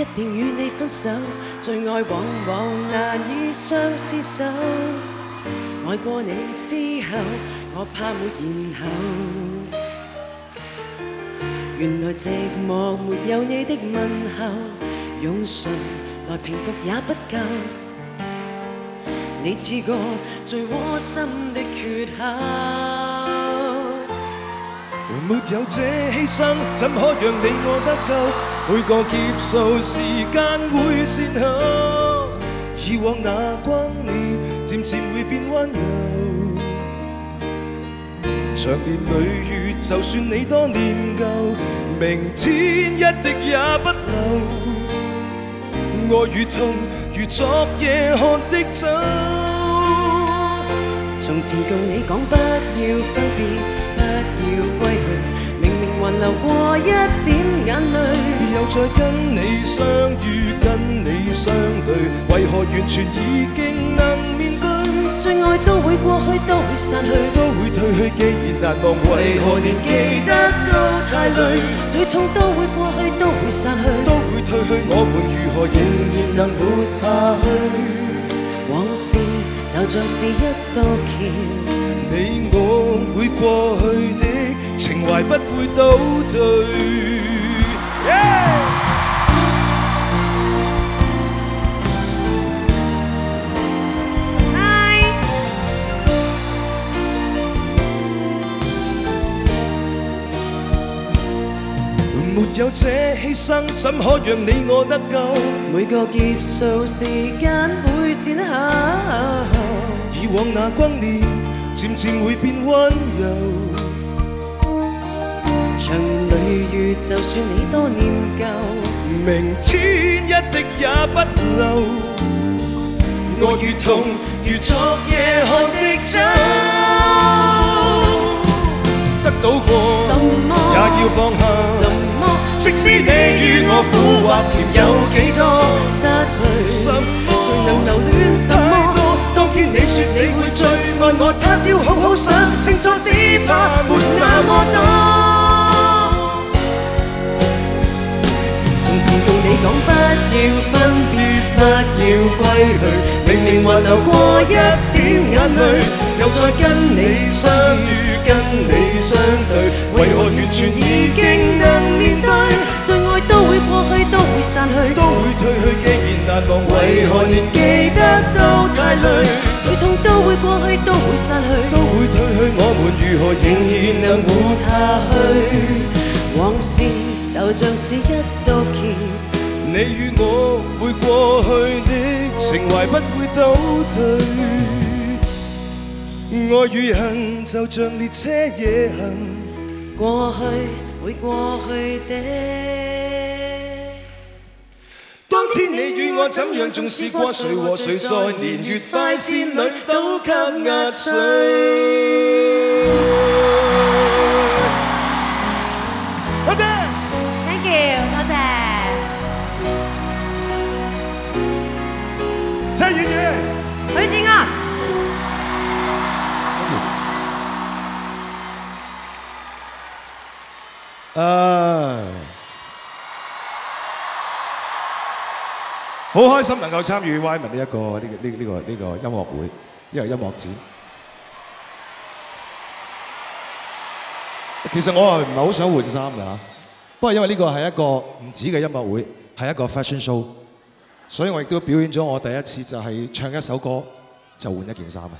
一定與你分手，最愛往往難以相廝守。愛過你之後，我怕沒然後。原來寂寞沒有你的問候，用誰來平復也不夠。你似個最窩心的缺口。 沒有這犧牲，怎可讓你我得救？每個劫數時間會善後，以往那轟烈漸漸會變溫柔。長年累月，就算你多念舊，明天一滴也不留。愛與痛如昨夜喝的酒。 從前共你講不要分別。不要歸去，明明還流過一點眼淚， 又再跟你相遇，跟你相對，為何完全已經能面對？ 最愛都會過去，都會散去， 都會退去，既然難忘，為何連記得都太累？ 最痛都會過去，都會散去， 都會退去，我們如何仍然能活下去？ 往事就像是一道橋。 你我會過去的情懷不會倒退。沒有這犧牲，怎可讓你我得救？ 每個劫數時間會善後， 以往那轟烈漸漸會變溫柔， 長年累月，就算你多念舊， 明天一滴也不留。愛與痛如昨夜喝的酒，得到過什麼也要放下， 什麼即使你與我苦或甜有幾多， 失去什麼誰能留戀什麼？ 當天你說你會最愛我，他朝好好想清楚，只怕沒那麼多。 從前共你講不要分別，不要歸去，明明還流過一點眼淚，又再跟你相遇，跟你相對，為何完全已經能面對？最愛都會過去，都會散去， 都會退去，既然難忘， 為何連記得都太累？最痛都會過去，都會散去， 都會退去，我們如何仍然能活下去？往事就像是一道橋， 你與我會過去的情懷不會倒退。愛與恨就像列車夜行， 過去會過去的。 當天你與我怎樣重視過，誰和誰在年月快線裏都給壓碎。多謝 ，Thank you， 多謝。 車婉儀， 許志安。 好開心能夠參與 Wyman 呢個音樂會，呢個音樂展。其實我係唔係好想換衫㗎嚇，不過因為呢個係一個唔止嘅音樂會，係一個 fashion show，所以我亦都表演咗我第一次就係唱一首歌就換一件衫嘅。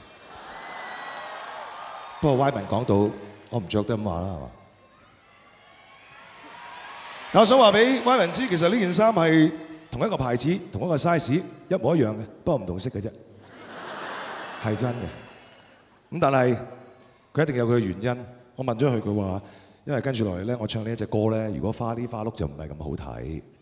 不過 Wyman 講到我唔着得咁話啦，係嘛？但我想話俾 Wyman 知，其實呢件衫係同一個牌子、同一個 size 一模一樣嘅，不過唔同色嘅啫，係真嘅。咁但係佢一定有佢嘅原因。我問咗佢，佢話因為跟住落嚟咧，我唱呢一隻歌咧，如果花哩花碌就唔係咁好睇。